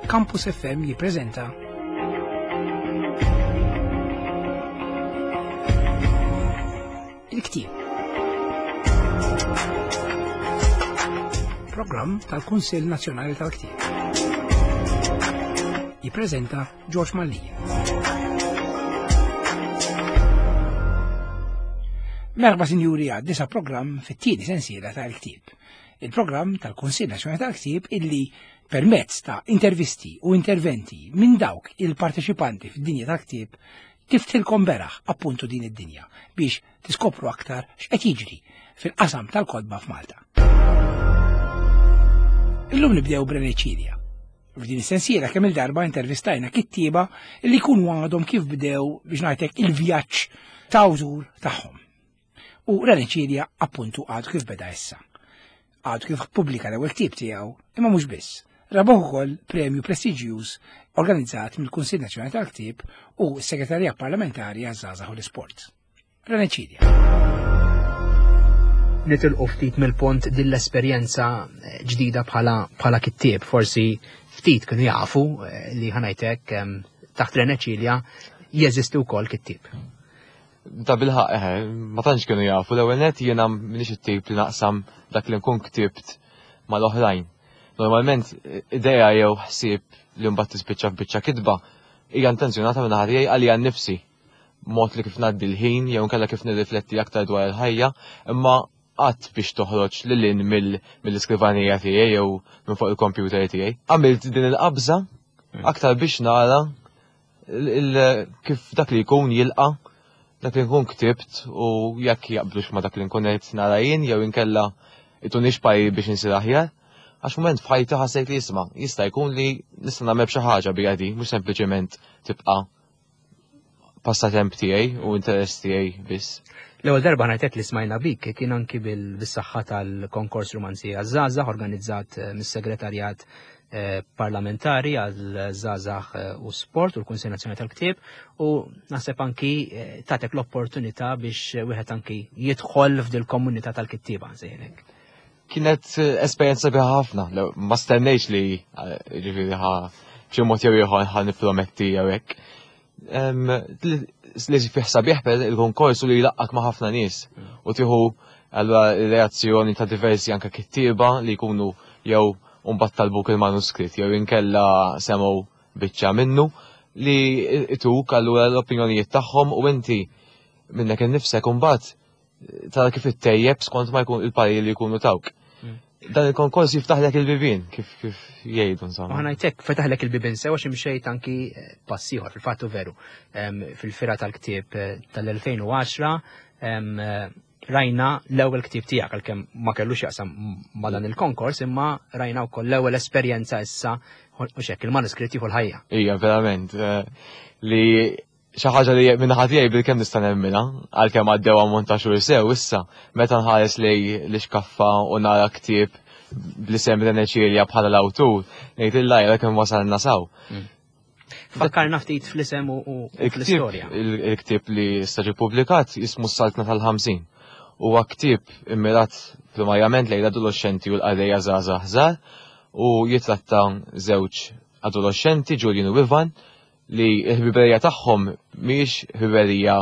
Campus FM jippreżenta il-ktieb. Programm tal-Kunsill Nazzjonali tal-Ktieb. Jippreżenta George Mallija. Merba sinjuri għaddisa programm fit-tieni sensiela tal-ktieb. Il-programm tal-Kunsill Nazzjonali tal-Ktieb illi permezz ta' intervisti u interventi minn dawk il-parteċipanti fid-dinja tal-ktieb tiftilkom beraħ appuntu din id-dinja biex tiskopru aktar x'qed jiġri fil-qasam tal-kodba f'Malta. Illum nibdew b'Reneċilja. F'din is-sensiela kemm il-darba intervistajna kittieba li jkunu għadhom kif bdew biex ngħidlek il-vjaġġ ta' awtur tagħhom. U Reneċilja appuntu għadu kif beda issa. Għadu kif pubblika l-ewwel ktieb tiegħu, imma mhux biss. Rabaħ ukoll premju prestiġjuż organizzat mill-Kunsill Nazzjonali tal-Ktieb u s-Segretarija Parlamentari għaż-Żgħażagħ u l-Isport. Reneċilja. Nitilqu ftit mill-punt din l-esperjenza ġdida bħala kittieb, forsi ftit kienu jafu li ħanajtek taħt Reneċilja jeżisti wkoll kittieb. Ta' bilħaq, ma tantx kienu jafu l-ewwel nett jiena m'iniex it-tip li naqsam dak li nkun ktibt mal-oħrajn. Normalment idea jew ħsieb li mbagħad tispiċċa f'biċċa kitba hija intenzjonata minn ħadd għalija nnifsi. Mod li kif ngħaddi l-ħin jew inkella kif nirrifletti aktar dwar il-ħajja, imma qatt biex toħroġ lil mill-iskrivanija tiegħi jew minn fuq il-kompjuter tiegħi. Għamilt din il-qabża aktar biex nara kif dak li jkun jilqa' dak li nkun ktibt u jekk jaqblux ma dak li nkun qed nara jien jew inkella itunix pajji biex insir aħjar. Għax mument f'ħajti ħassejt li jista' jkun li nista' nagħmel xi ħaġa bihadi, mhux sempliċement tibqa' passatemp tiegħi u interess tiegħi biss. L-ewwel darba ngħidlek li smajna bik kien anki bis-saħħa tal-konkors Rumanzija żgħażagħ organizzat mis-Segretarjat Parlamentari għal-Żgħażagħ u Sport u l-Kunsill Nazzjonali tal-Ktieb u naħseb anki tagħtek l-opportunità biex wieħed anki jidħol f'dil komunità tal-kittieba żejnek. Kienet esperjenza biha ħafna, ma stennejx li ġifieri b'xi mod jew ieħor ħa nipprometti jew hekk. Li fih sabiħ il-konkors li jlaqqak ma' ħafna nies u tieħu allura reazzjoni ta' diversi anke kittieba li jkunu jew mbagħad talbuk il-manuskritt jew inkella semgħu biċċa minnu li ituk allura l-opinjonijiet tagħhom u inti minnek innifsek imbagħad tara kif ittejjeb skont ma jkun il-parri li jkunu tawk. Dan il-konkors jiftaħlek il-bibien, kif jgħidu insomma. Ħanajtek fetaħlek il-bibien sewa xi mxejt anki passiħor fil-fattu veru. Fil-fira tal-ktieb tal-2010 rajna l-ewwel ktieb tiegħek għalkemm ma kellux jaqsam ma' dan il-konkors imma rajna wkoll l-ewwel esperjenza issa u xekk il-manuskritt jieħu l-ħajja. Hija verament li xi ħaġa li minn ħadd bil-kemm nista' nemmilha, għalkemm għaddew ammont ta' xhur sew issa meta nħares lej l-iskaffa u nara ktieb bl-isem Reneċilja bħala l-awtur, ngħid il-lajra kemm wasalna saw. Fakkarna ftit fl-isem u fl-istorja. Il-ktieb li issa ġie ppubblikat jismu s-Saltna tal-50. Huwa ktieb immirat primarjament lejn adolescenti u l-qarrejja żgħażagħ żgħar u jitratta żewġ adolescenti Julian u Ivan li l-ħbiberija tagħhom mhix ħbiberija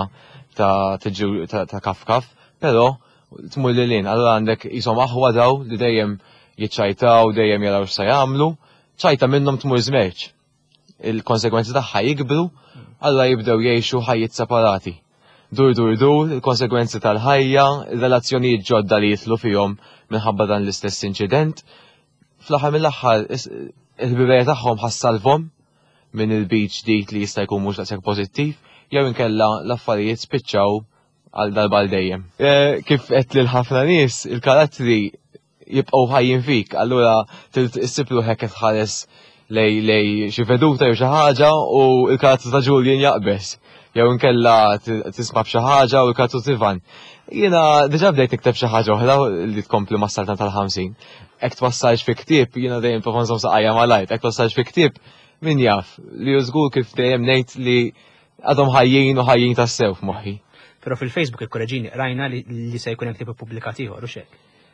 ta' kaf-kaf, però tmur lilin, allura għandek ishom aħwa daw li dejjem jiċċajtaw, dejjem jaraw x'se jagħmlu, ċajta minnhom tmur żmerġ. Il-konsegwenzi tagħha jikbru, allura jibdew jgħixu ħajjiet separati. Dur, il-konsegwenzi tal-ħajja, ir-relazzjonijiet ġodda li jitlu fihom minħabba dan l-istess inċident. Fl-aħħar mill-aħħar il-ħbiberija tagħhom ħassalvhom minn il-beach dik li jista' jkun mhux daqshekk pożittiv, jew inkella l-affarijiet spiċċaw għal darba għal dejjem. Kif qed lil ħafna nies il-karattri jibqgħu ħajjin fik, allura tissib ruħek qed tħares lej xi veduta jew xi ħaġa u l-karattru ta' Julian jaqbes. Jew inkella tisma' b'xi ħaġa u l-karattru Ivan. Jiena diġà bdejt nikteb xi ħaġa oħra li tkompli mas-Saltna tal-50. Hekk twassalx fi ktieb, jiena dejjem prova nżomm saqajja malajt, hekk twassalx fi ktieb min jaf, li użgur kif dejjem ngħid li għadhom ħajjin u ħajjin tas-sew f'moħħi. Però fil-Facebook il-korreġini rajna li se jkun hemm ktieb ippubblikat ieħor u x'hekk.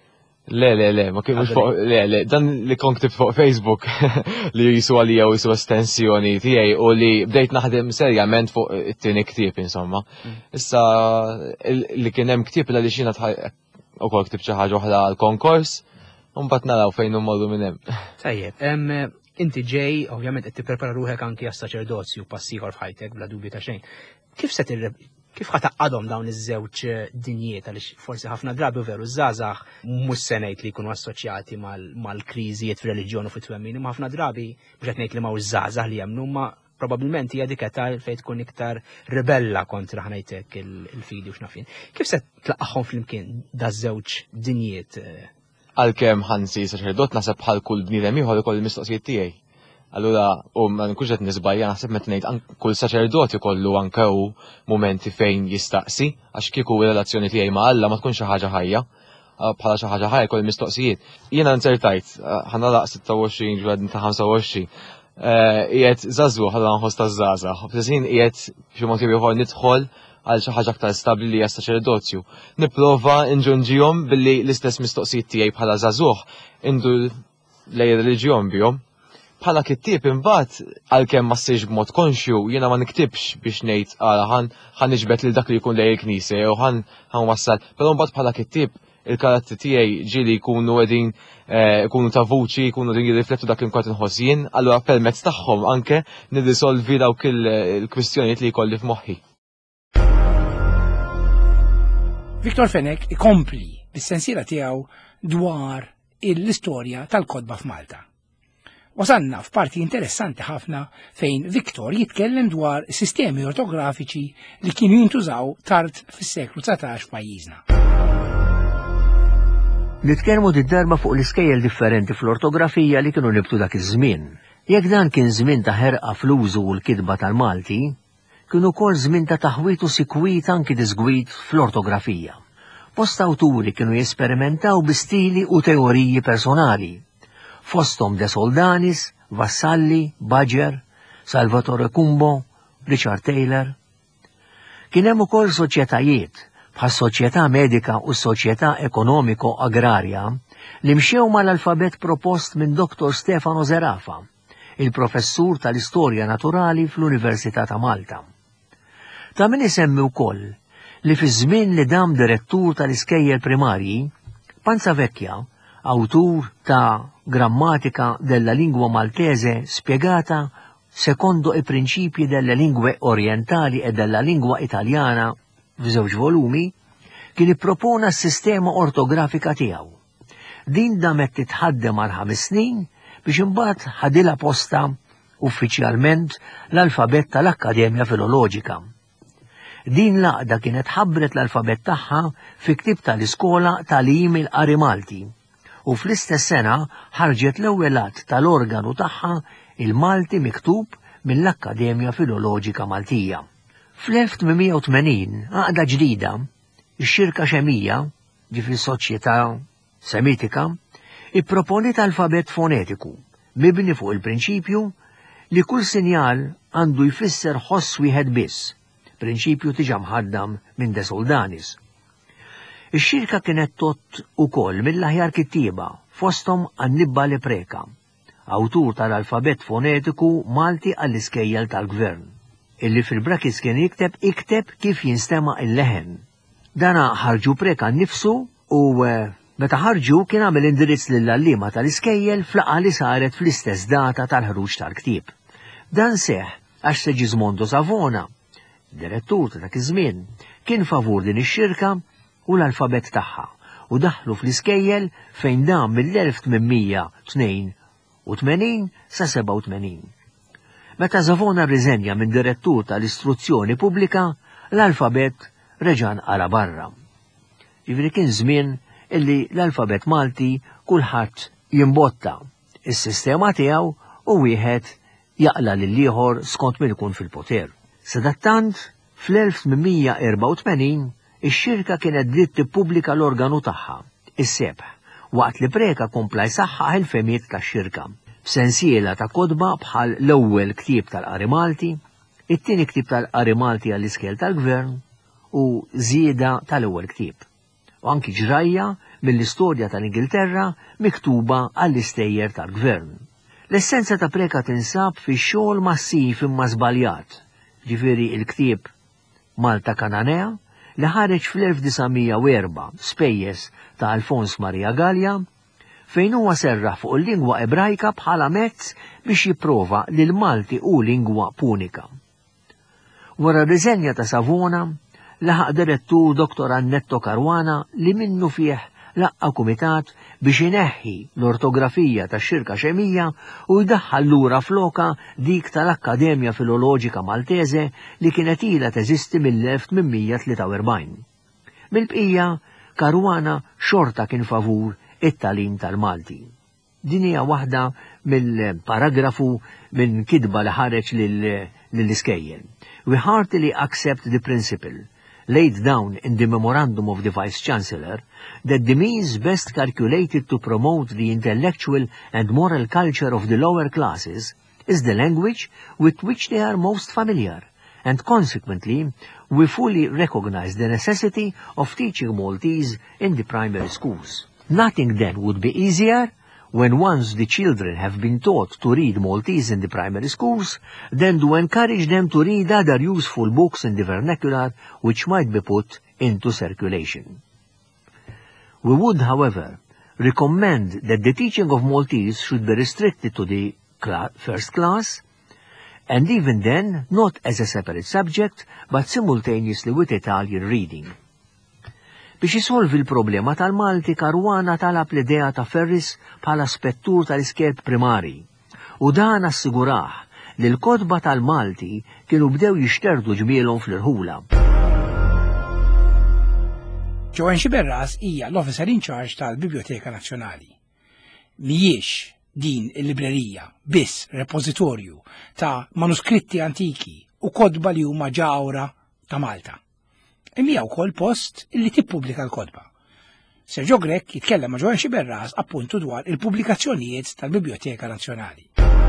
Le, ma kienux fuq, le, dan li kon ktib fuq Facebook li jisu għalija u jisu estensjoni tiegħi u li bdejt naħdem serjament fuq it-tieni ktieb insomma. Issa li kien hemm ktieb li xina ukoll ktib xi ħaġa oħra għall-konkors, u mbagħad naraw fejn immorru minn hemm. Tajjeb, inti ġej, ovvjament qed tipprepara ruħek anki għas-saċerdozju pass ieħor f'ħajtek bla dubju ta' xejn. Kif ħataqqadhom dawn iż-żewġ dinjiet għaliex forsi ħafna drabi veru żgħażagħ mhux se ngħid li jkunu assoċjati mal-kriżijiet fir-reliġjon u fit-twemmin, imma ħafna drabi biex qed ngħid li m'hawnx żgħażagħ li jemmnu ma probabbilment hija dik età fejn tkun iktar rebella kontra ħanejtek il-fidi u x'nafin. Kif se tlaqqaħħom flimkien daż-żewġ dinjiet? Għalkemm ħansi saċerdot naħseb bħal kull bniedem ieħor ukoll il-mistoqsijiet tiegħi. Allura, ma nkunx qed nisbajja naħseb meta ngħid kull saċerdot ikollu anke hu mumenti fejn jistaqsi għax kieku r-relazzjoni tiegħi ma' Alla ma tkun xi ħaġa ħajja. Bħala xi ħaġa ħajja koll mistoqsijiet. Jiena nsertajt, ħanalaq 26 ġwed ta' 25. Qiegħed żagħżugħ ħalla nħoss taż-żgħażagħ. F'żin qiegħed b'xi mod ieħor nidħol għal xi ħaġa aktar stabbli li hija saċerdozju. Nipprova nġunġihom billi l-istess mistoqsijiet tiegħi bħala żagħżugħ indu lej reliġjon bihom. Bħala kittieb imbagħad għalkemm ma ssirx b'mod konxju jiena ma niktibx biex ngħid ħan niġbed lil dak li jkun lej il-knisja jew ħan wassal. Però mbagħad bħala kittieb il-karattri tiegħi ġieli jkunu qegħdin ikunu ta' vuċi, jkunu qegħdin jirriflettu dak li nkun inħoss jien, allura permezz tagħhom anke nirrisolvi dawk il-kwistjonijiet li jkolli f'moħħi. Viktor Fenek ikompli bis-sensiela tiegħu dwar l-istorja tal-kodba f'Malta. Wasanna f'parti interessanti ħafna fejn Viktor jitkellem dwar sistemi ortografiċi li kienu jintużaw tard fis-seklu 19 f'pajjiżna. Nitkellmu darba fuq l-iskejjel differenti fl-ortografija li kienu nibtu dak iż-żmien. Jekk dan kien żmien ta' ħerqa fl-użu u l-kitba tal-Malti, kienu wkoll żmien ta' taħwit u sikwit anki disgwit fl-ortografija. Bosta awturi kienu jesperimentaw bi stili u teoriji personali. Fosthom De Soldanis, Vassalli, Baġer, Salvatore Cumbo, Richard Taylor. Kien hemm ukoll soċjetajiet bħas soċjetà medika u soċjetà ekonomiko-agrarja li mxew mal-alfabet propost minn Dr. Stefano Zerafa, il-professur tal-istorja naturali fl-Università ta' Malta. Ta' min isemmi wkoll li fi żmien li dam direttur tal-iskejjel primarji, Panza Vecchia, awtur ta' Grammatica della lingua maltese spiegata secondo i principi delle lingue orientali e della lingua italiana f'żewġ volumi, kien ippropona s-sistema ortografika tiegħu. Din damet titħaddem għal 5 snin biex imbagħad ħadilha posta uffiċjalment l-alfabet tal-Akkademja Filoloġika. Din laqda kienet ħabbret l-alfabet tagħha fi ktieb tal-Iskola tal-Jiem il-Qari Malti u fl-istess sena ħarġet l-ewwel att tal-organu tagħha il-Malti miktub mill-Akkademja Filoloġika Maltija. Fl-1880 għaqda ġdida, ix-xirka xemija, ġifri soċjetà semitika, ipproponiet alfabet fonetiku, mibni fuq il-prinċipju li kull sinjal għandu jfisser ħoss wieħed biss, prinċipju tiġa mħaddam minn De Soldanis. Ix-xirka kienet tot ukoll mill-aħjar kittieba fosthom Annibba Lepreka, awtur tal-alfabet fonetiku Malti għall-iskejjel tal-Gvern, illi fil-brakis kien ikteb kif jinstema' il-leħen. Dana ħarġu Preka nnifsu u meta ħarġu kien għamel indirizz lill-allima tal-iskejjel flaqa li saret fl-istess data tal-ħruġ tal-ktieb. Dan seħ għax Segismondo Savona, direttur ta' dak iż-żmien, kien favur din ix-xirka u l-alfabet tagħha u daħlu fl-iskejjel fejn dam mill-1882 sa 87. Meta Savona rriżenja minn direttur tal-istruzzjoni pubblika, l-alfabet reġan għala barra. Ġifieri kien żmien illi l-alfabet Malti kulħadd jimbotta is-sistema tiegħu u wieħed jaqla lil ieħor skont min ikun fil-poter. Sadattant fl-1884 ix-xirka kienet dritt tippubblika l-organu tagħha, is-sebħ, waqt li Preka kompla jsaħħaħ il-femiet tax-xirka, b'sensiela ta' kodba bħal l-ewwel ktieb tal-Qari Malti, it-tieni ktieb tal-Qari Malti għall-iskejjel tal-Gvern u żieda tal-ewwel ktieb. U anki ġrajja mill-istorja tal-Ingilterra miktuba għall-istejjer tal-gvern. L-essenza ta' Preka tinsab fi xogħol massiv imma żbaljat, ġifieri il-ktieb Malta Kananea li ħareġ fl-1904 spejjeż ta' Alfons Maria Gallia, fejn huwa serraħ fuq il-lingwa Ebrajka bħala mezz biex jipprova li l-Malti hu lingwa punika. Wara r-riżenja ta' Savona, laħaq direttur Dr. Annetto Caruana li minnu fih laqqa kumitat biex ineħħi l-ortografija tax-xirka xemija u jdaħħal lura floka dik tal-Akkademja Filoloġika Maltese li kienet ilha teżisti mill-1843. Mill-bqija, Caruana xorta kien favur it-talim tal-Malti. Din hija waħda mill-paragrafu minn kidba li ħareġ lill-iskejjel. We heartily accept the principle laid down in the memorandum of the Vice-Chancellor that the means best calculated to promote the intellectual and moral culture of the lower classes is the language with which they are most familiar, and consequently we fully recognize the necessity of teaching Maltese in the primary schools. Nothing then would be easier when once the children have been taught to read Maltese in the primary schools, then to encourage them to read other useful books in the vernacular which might be put into circulation. We would, however, recommend that the teaching of Maltese should be restricted to the first class, and even then not as a separate subject, but simultaneously with Italian reading. Biex jisolvi l-problema tal-Malti, Caruana talab l-idea ta' Ferris bħala spettur tal-iskerb primari u dan assiguraħ li l-kodba tal-Malti kienu bdew jixterdu ġmielhom fl-irħula. Joanne Xiberras hija l-Officer in Charge tal-Biblioteka Nazzjonali. Mhijiex din il-librerija biss repożitorju ta' manuskritti antiki u kodba li huma ġawra ta' Malta. Imija wkoll post illi tippubblika l-kodba. Sergio Grek jitkellem ma' Joanne Xiberras appuntu dwar il-pubblikazzjonijiet tal-Biblioteka Nazzjonali.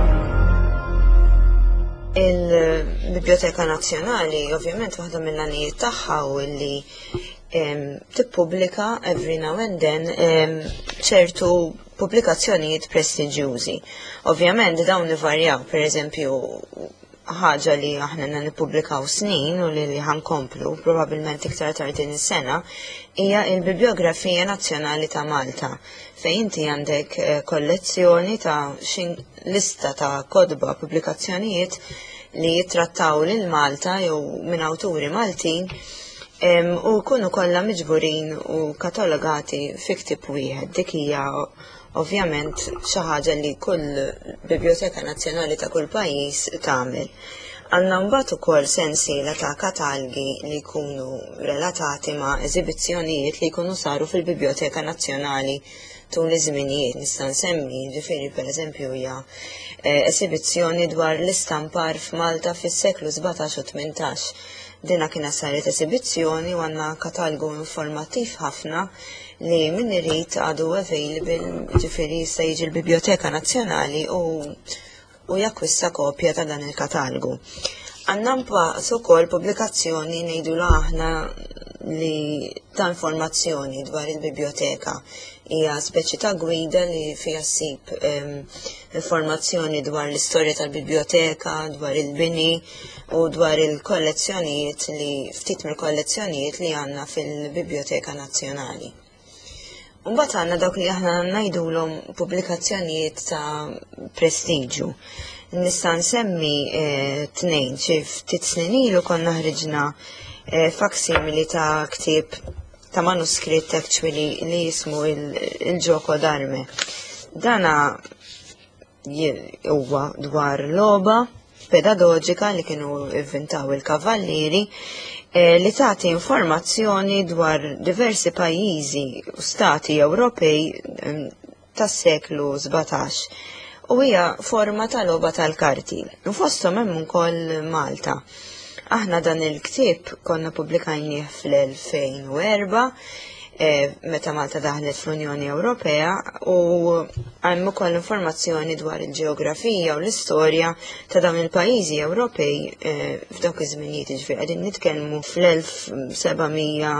Il-Biblioteka Nazzjonali ovvjament waħda mill-għanijiet tagħha u illi tippubblika every now and then ċertu pubblikazzjonijiet prestiġjużi. Ovvjament dawn ivarjaw, pereżempju ħaġa li aħna nippubblikaw snin u li ħankomplu probabbilment iktar tard din is-sena hija l-Bibliografija Nazzjonali ta' Malta fejn inti għandek kollezzjoni ta' lista ta' kodba pubblikazzjonijiet li jittrattaw lil Malta jew minn awturi Maltin u jkunu kollha miġburin u katalogati fi ktieb wieħed. Dik hija ovvjament xi ħaġa li kull Biblioteka Nazzjonali ta' kull pajjiż tagħmel. Għandna mbagħad ukoll sensiela ta' katalgi li jkunu relatati ma' eżibizzjonijiet li jkunu saru fil-Biblioteka Nazzjonali tul iż-żminijiet. Nista' nsemmi ġifieri pereżempju hija esibizzjoni dwar l-istampar f'Malta fis-seklu 17 u 18. Dina kienet saret esibizzjoni u għandna katalgu informattiv ħafna li min irid għadu available ġifieri jista' jiġi l-Biblioteka Nazzjonali u jakkwista kopja ta' dan il-katalgu. Għandna mbagħad ukoll pubblikazzjoni ngħidula aħna li ta' informazzjoni dwar il-biblioteka. Hija speċi ta' gwida li fiha ssib informazzjoni dwar l-istorja tal-biblioteka, dwar il-bini u dwar il-kollezzjonijiet li ftit mill-kollezzjonijiet li għandna fil-Biblioteka Nazzjonali. Mbagħad għandna dawk li aħna ngħidulhom pubblikazzjonijiet ta' prestiġju. Nista' nsemmi tnejn xi ftit snin ilu konna ħriġna faksimili ta' ktieb ta' manuskritt actually li jismu il-ġoko d'arme. Dana huwa dwar logħba pedagogika li kienu inventaw il-kavallieri li tagħti informazzjoni dwar diversi pajjiżi u stati Ewropej tas-seklu 17. U hija forma ta' logħba tal-karti. U fosthom hemm ukoll Malta. Aħna dan il-ktieb konna pubblikajnieh fl-2004 meta Malta daħlet fl-Unjoni Ewropea u hemm ukoll informazzjoni dwar il-ġeografija u l-istorja ta' dawn il-pajjiżi Ewropej f'dawk iż-żminijiet, ġifieri qegħdin nitkellmu fl-1750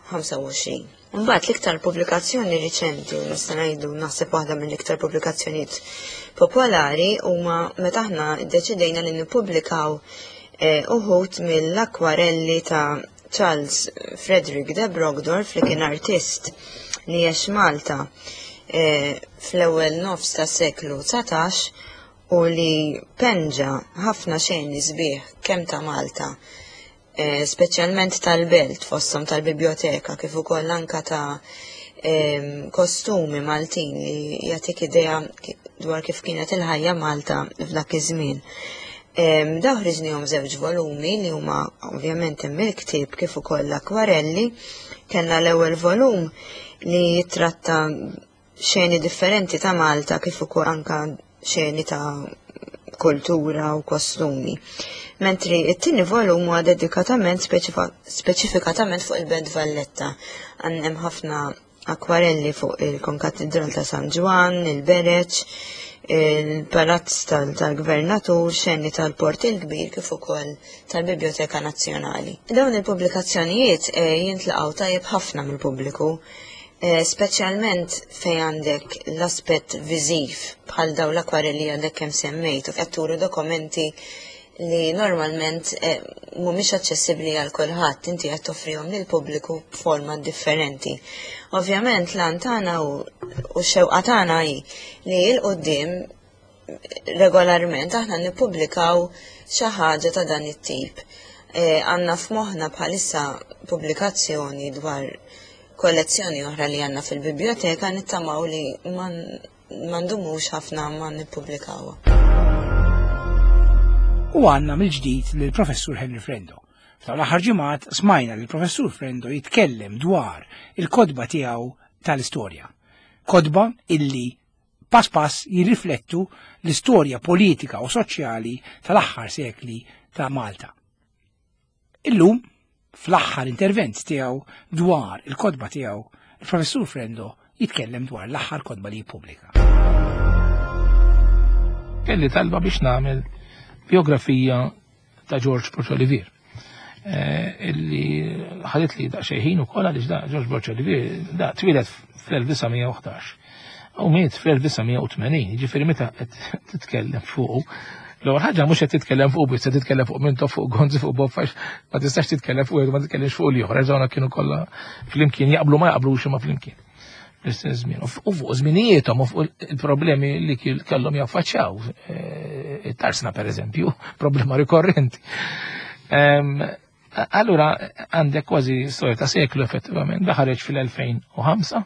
25. Mbagħad l-iktar pubblikazzjoni riċenti u nista' ngħidu naħseb waħda mill-iktar pubblikazzjonijiet popolari huma meta aħna ddeċidejna li nippubblikaw uħud mill-akwarelli ta' Charles Frederick de Brogdorf li kien artist li jgħix Malta fl-ewwel nofs tas seklu 19 u li penġa ħafna xejni sbieħ kemm ta' Malta, speċjalment tal-belt fosthom tal-biblioteka kif ukoll anke ta' kostumi Maltin li jagħtik idea dwar kif kienet il-ħajja Malta f'dak iż-żmien. Daw ħriġnihom żewġ volumi li huma ovvjament hemm il-ktieb kif ukoll l-akwarelli. Kellna l-ewwel volum li jitratta xeni differenti ta' Malta kif ukoll anke xeni ta' kultura u kostumi. Mentri it-tieni volum huwa dedikatament speċifikatament fuq il-Belt Valletta. Hemm ħafna akwarelli fuq il-Konkatedral ta' San Ġwan, il-Bereċ, il-Palazz tal-Gvernatur, xenni tal-Port il-Kbir kif ukoll tal-Biblioteka Nazzjonali. Dawn il-pubblikazzjonijiet jintlaqgħu tajjeb ħafna mill-pubbliku, speċjalment fejn għandek l-aspett viżiv bħal dawn l-akwarelli għandek kemm semmejt u qed turu dokumenti li normalment mhumiex aċċessibbli għal kulħadd, inti qed toffrihom lill-pubbliku b'forma differenti. Ovvjament l-għan tagħna u x-xewqa tagħna hi li l-qudiem regolarment aħna nippubblikaw xi ħaġa ta' dan it-tip. Għandna f'moħħna bħalissa pubblikazzjoni dwar kollezzjoni oħra li għandna fil-biblioteka nittamaw li ma ndumux ħafna ma nippubblikawha. U għandna mill-ġdid lill-Professur Henry Frendo. Fl-aħħar ġimgħat smajna li l-Professur Frendo jitkellem dwar il-kodba tiegħu tal-istorja. Kodba illi pass jirriflettu l-istorja politika u soċjali tal-aħħar sekli ta' Malta. Illum, fl-aħħar intervent tiegħu dwar il-kodba tiegħu, il-Professur Frendo jitkellem dwar l-aħħar kodba li jippubblika. Kelli talba biex nagħmel biografija ta' George Borch Olivier. Illi ħadet li daqsxejn ħin ukoll għaliex da George Borch Olivier da twilet fl-1911 u miet fl-1980, jiġifieri meta qed titkellem fuq l-ewwel ħaġa mhux qed titkellem fuq biss qed titkellem fuq Mintoff, fuq Gonzi, fuq Boffax, ma tistax titkellem fuq u ma titkellimx fuq l-ieħor, żewna kienu kollha flimkien jaqblu ma jaqblux imma flimkien. L-istess żmien. U fuq żminijiethom u fuq il-problemi li kellhom jaffaċċjaw. It-tarsna pereżempju, problema rikorrenti. Allura għandek kważi storja ta' seklu effettivament, da ħareġ fil-2005,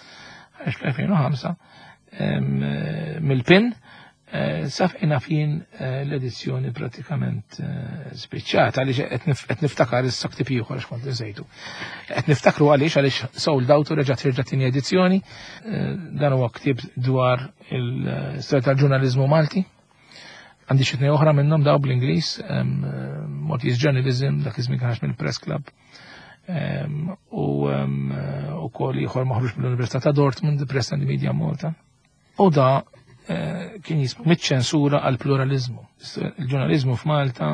mill-PIN, safqina fin l-edizzjoni pratikament spiċċata għaliex qed niftakar issa ktib ieħor għax kont insejtu. Qed niftakru għaliex sold out u reġgħet terġa' tieni edizzjoni. Dan huwa ktieb dwar il-storja tal-ġurnaliżmu Malti. Għandi xi tnejn oħra minnhom daw bl-Ingliż, Maltese Journalism, dak iż-żmien kien mill-Press Club. U wkoll ieħor maħruġ mill-Università ta' Dortmund, the Press and the Media Malta. U da kien jismu mit-ċensura għal pluralizmu. Il-ġurnalizmu f'Malta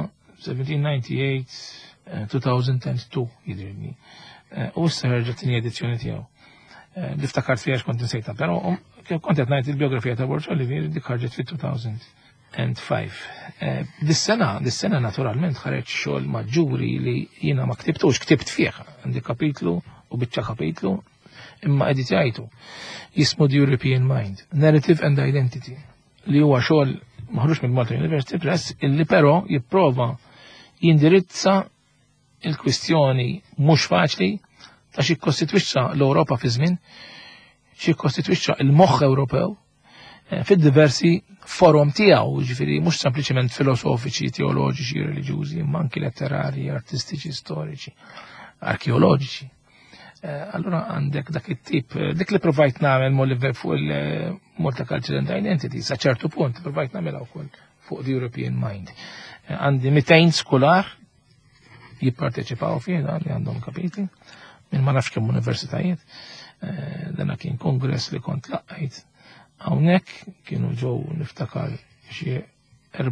1798, 2002 jidrilni. U issa ħarġet tieni edizzjoni tiegħu. Niftakart fiha kont insejta, però kont qed ngħid il-biografija ta' Borch Olivier dik ħarġet fit-2005. Dis-sena naturalment ħareġ xogħol maġġuri li jiena ma ktibtux, ktibt fih. Għandi kapitlu u biċċa kapitlu imma editajtu jismu The European Mind, Narrative and Identity, li huwa xogħol maħruġ minn Malta University Press illi però jipprova jindirizza il-kwistjoni mhux faċli ta' xi kostitwixxa l-Ewropa fi żmien, xi kostitwixxa il-moħħ Ewropew fid-diversi forum tiegħu, jiġifieri mhux sempliċement filosofiċi, teoloġiċi, reliġjużi, imma anki letterari, artistiċi, storiċi, arkeoloġiċi. Allora għandek dak it-tip, dik li provajt nagħmel Molliver fuq il-Multicultural Identity, sa ċertu punt provajt nagħmilha wkoll fuq the European Mind. Għandi 200 skolar jipparteċipaw fih dan li għandhom kapitli minn ma nafx kemm universitajiet. Dan kien kongress li kont laqgħid hawnhekk kienu ġew niftakar xi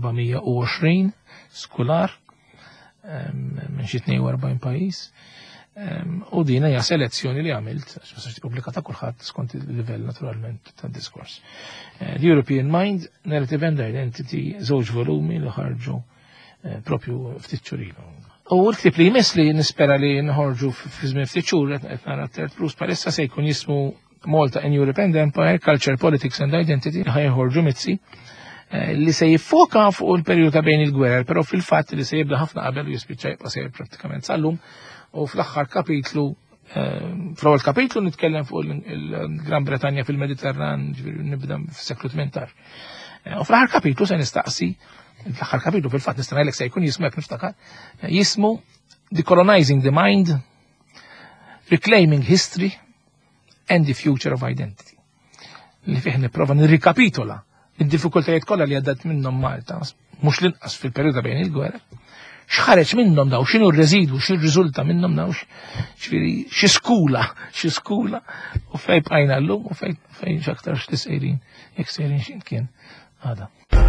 420 skolar minn xi 42 pajjiż. U dina hija selezzjoni li għamilt, għax pubblikata kulħadd skont il-livell naturalment tad-diskors. The European Mind, Narrative and Identity, żewġ volumi li ħarġu propju ftit xhurilu. U l-ktib li jmiss li nispera li nħorġu fi żmien ftit xhur qed nara Third Plus palissa se jkun jismu Malta and European Empire, Culture, Politics and Identity, ħajħorġu mitzi li se jiffoka fuq il-perjodu ta' bejn il-gwerer, però fil-fatt li se jibda ħafna qabel u jispiċċa jibqa' sejr prattikament sal-lum. U fl-aħħar kapitlu, fl-ewwel kapitlu nitkellem fuq il-Gran Bretanja fil-Mediterran, nibda fis-seklu 18. U fl-aħħar kapitlu se nistaqsi, fl-aħħar kapitlu fil-fatt nista' ngħidlek se jkun jismu hekk niftakar, jismu Decolonizing the Mind, Reclaiming History and the Future of Identity. Li fih nipprova nirrikapitola id-diffikultajiet kollha li għaddat minnhom Malta, mhux l-inqas fil-perjodu bejn il-gwerer. X'ħareġ minnhom daw, x'inhu r-residwu, x'irriżulta minnhom daw, xi skula, u fejn bqajna llum u fejn x'aktar x'tisejrin, jekk sejrin x'imkien għada.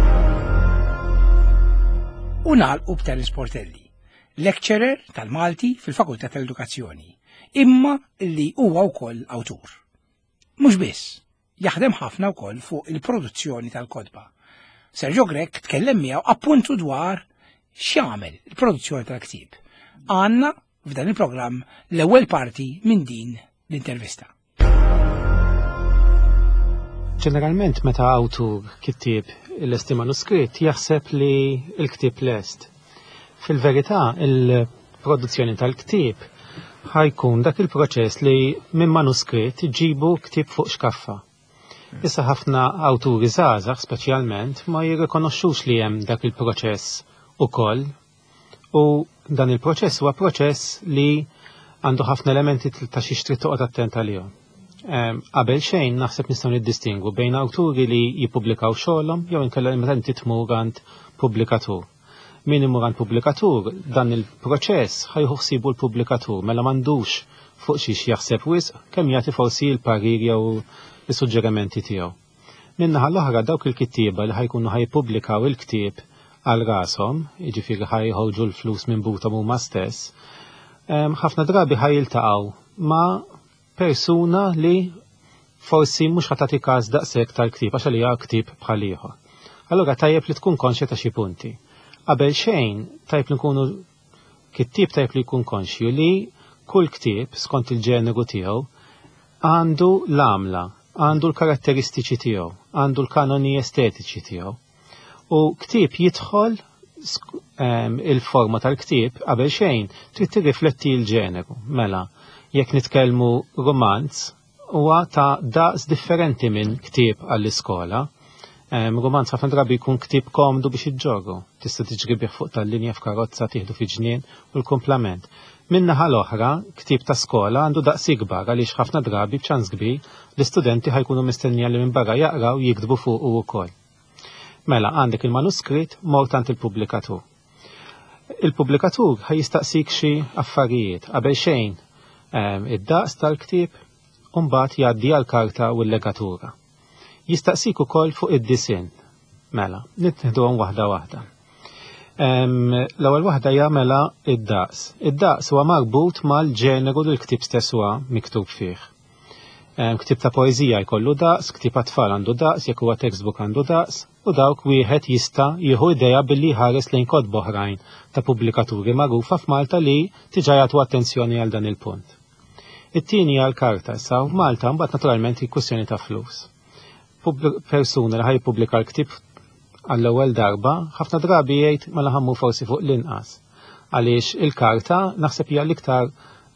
U nagħlqu b'Terence Portelli, lecturer tal-Malti fil-Fakultà tal-Edukazzjoni, imma li huwa wkoll awtur. Mhux biss, jaħdem ħafna wkoll fuq il-produzzjoni tal-kodba. Sergio Grek tkellem miegħu appuntu dwar x'jagħmel il-produzzjoni tal-ktib. Għandna f'dan il-programm l-ewwel parti minn din l-intervista. Ġeneralment meta awtur kittib l-esti manuskritt jaħseb li l-ktib lest. Fil-verità il-produzzjoni tal-ktib ħajkun dak il-proċess li minn manuskritt ġibu ktib fuq xkaffa. Issa ħafna awturi żgħażagħ speċjalment ma jirrikonoxxux li hemm dak il-proċess ukoll, u dan il-proċess huwa proċess li għandu ħafna elementi ta' xi trid toqgħod attent għalihom. Qabel xejn naħseb nistgħu niddistingwu bejn awturi li jippubblikaw xogħolhom jew inkella meta inti tmur għand pubblikatur. Min imur għand pubblikatur, dan il-proċess ħajħu ħsibu l-pubblikatur mela m'għandux fuq xiex jaħseb wisq kemm jagħti forsi l-parir jew is-suġġerimenti tiegħu. Min-naħa l-oħra dawk il-kittieba li ħajkunu ħajpubblikaw il-ktieb għal rashom, jiġifieri ħajħorġu l-flus minn buta huma stess, ħafna drabi ħajiltaqgħu ma' persuna li forsi mhux ħatati każ daqshekk tal-ktieb għax hija ktieb bħal ieħor. Allura tajjeb li tkun konxja ta' xi punti. Qabel xejn tajjeb li nkunu kittieb tajjeb li jkun konxju li kull ktieb skont il-ġeneru tiegħu għandu l-għamla, għandu l-karatteristiċi tiegħu, għandu l-kanoni estetiċi tiegħu. U ktib jidħol il-forma tal-ktib qabel xejn trid tirrifletti l-ġeneru. Mela, jekk nitkellmu romanz huwa ta' daqs differenti minn ktib għall-iskola. Romanz ħafna drabi jkun ktib komdu biex iġġorru. Tista' tiġri bih fuq tal-linja f'karozza tieħdu fi ġnien u l-kumplament. Min-naħa l-oħra, ktib ta' skola għandu daqs ikbar għaliex ħafna drabi b'ċans kbir l-istudenti ħajkunu mistennija li minn barra jaqraw jiktbu fuq ukoll. Mela, għandek il-manuskritt mor tant il-pubblikatur. Il-pubblikatur ħaj jistaqsik xi affarijiet qabel xejn id-daqs tal-ktieb u mbagħad jgħaddi għall-karta u l-legatura. Jistaqsik ukoll fuq id-disin. Mela, nitħduhom waħda waħda. L-ewwel waħda jagħmilha id-daqs. Id-daqs huwa marbut mal-ġeneru li l-ktieb stess huwa miktub fih. Ktib ta' poezija jkollu daqs, ktib tfal għandu daqs, jekk huwa textbook għandu daqs, u dawk wieħed jista' jieħu idea billi ħares lejn kotba oħrajn ta' pubblikaturi magħrufa f'Malta li tiġa jagħtu attenzjoni għal dan il-punt. It-tieni hija l-karta, issa f'Malta mbagħad naturalment hi kwestjoni ta' flus. Persuna li ħajpubblika l-ktib għall-ewwel darba, ħafna drabi jgħid mela ħammu forsi fuq l-inqas. Għaliex il-karta naħseb hija l-iktar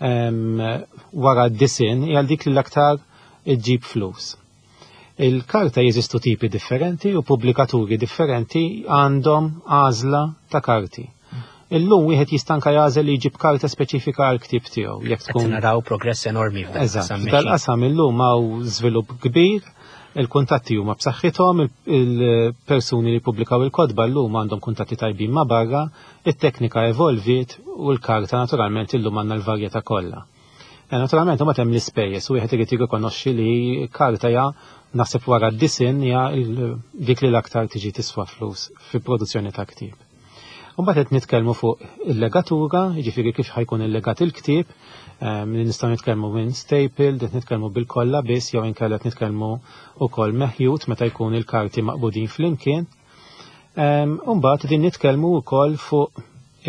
wara d-disin hija dik li l-aktar iġġib flus. Il-karta jeżistu tipi differenti u pubblikaturi differenti għandhom għażla ta' karti. Illum wieħed jistanka jażel li jġib karta speċifika għal ktib tiegħu. Jekk tkun naraw progress enormi f'dan. Dal-qasam illum hawn żvilupp kbir, il-kuntatti huma b'saħħithom, il-persuni li pubblikaw il-kodba llum għandhom kuntatti tajbin ma' barra, it-teknika evolvit u l-karta naturalment illum għandna l-varjetà kollha. Naturalment huma hemm l-ispejjeż u wieħed irid jirrikonoxxi li karta hija naħseb wara d-disin hija dik li l-aktar tiġi tiswa flus fil-produzzjoni ta' ktib. Mbagħad qed nitkellmu fuq il-legatura, jiġifieri kif ħajkun illegat il-ktieb, nistgħu nitkellmu minn staple, qed nitkellmu bil-kollha biss jew inkella qed nitkellmu wkoll meħjud meta jkun il-karti maqbudin flimkien. Mbagħad din nitkellmu wkoll fuq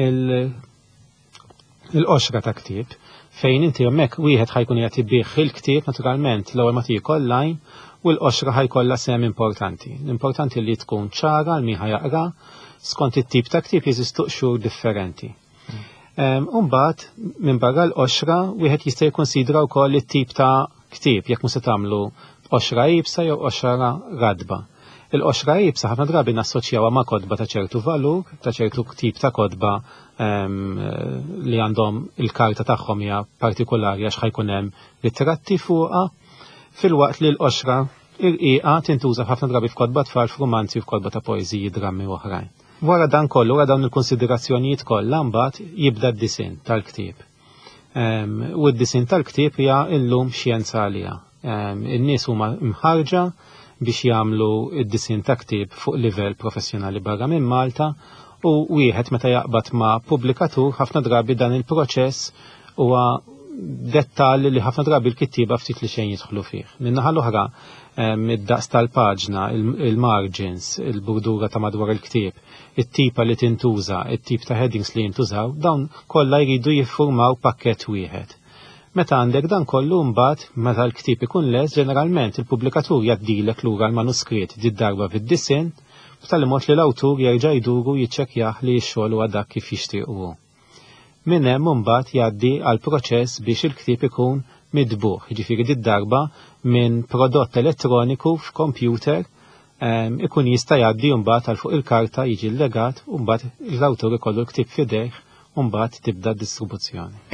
il-qoxra ta' ktieb fejn inti hemmhekk wieħed ħajkun qed ibbieħ il-ktieb naturalment l-ewwel ma tieħu online u l-qoxra ħajkollha sem importanti. L-importanti li tkun ċara l min ħajaqra skont it-tip ta' ktieb jeżistu qxur differenti. Mbagħad minn barra l-qoxra wieħed jista' jikkonsidra wkoll it-tip ta' ktieb jekk mhux se tagħmlu qoxra ibsa jew qoxra radba. Il-qoxra ibsa ħafna drabi nassoċjawha ma' kodba ta' ċertu valur, ta' ċertu tip ta' kodba li għandhom il-karta tagħhom hija partikolari għax ħajkun hemm ritratti fuqha, fil-waqt li l-qoxra irqiqa tintuża ħafna drabi f'kodba tfal f'romanzi u f'kodba ta' poeżiji, drammi u oħrajn. Wara dan kollu, wara dawn il-konsiderazzjonijiet kollha mbagħad jibda d-disin tal-ktieb. U d-disin tal-ktieb hija llum xjenza għaliha. In-nies huma mħarġa biex jagħmlu id-disin ta' ktieb fuq livell professjonali barra minn Malta u wieħed meta jaqbad ma' pubblikatur ħafna drabi dan il-proċess huwa dettall li ħafna drabi l-kittiba ftit li xejn jidħlu fih. Min-naħa l-oħra id-daqs tal-paġna, il-margins, il-burdura ta' madwar il-ktieb, it-tipa li tintuża, it-tip ta' headings li jintużaw, dawn kollha jridu jiffurmaw pakkett wieħed. Meta għandek dan kollu mbagħad meta l-ktieb ikun les ġeneralment il-pubblikatur jgħaddilek lura l-manuskritt darba fid-disin b'tali mod li l-awtur jerġa' jduru jiċċekkjah li x-xogħol huwa dak kif jixtiequ. Minn hemm mbagħad jgħaddi għal proċess biex il-ktieb ikun midbuħ, jiġifieri darba minn prodott elettroniku f'kompjuter ikun jista' jgħaddi mbagħad għal fuq il-karta jiġi llegat u mbagħad l-awtur ikollu l-ktieb f'idejh u mbagħad tibda d-distribuzzjoni.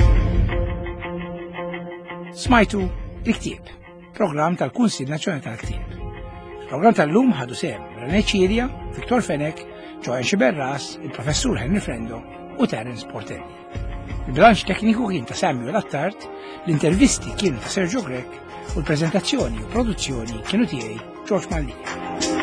Smajtu il-ktieb, programm tal-Kunsill Nazzjonali tal-Ktieb. Il-programm tal-lum ħadu sehem René Ċirja, Viktor Fenek, Joan Xiberras, il-Professur Henry Frendo u Terence Portelli. Il-bilanċ tekniku kien ta' Samuel Attard, l-intervisti kienu ta' Sergio Grek u l-preżentazzjoni u produzzjoni kienu tiegħi George Mallija.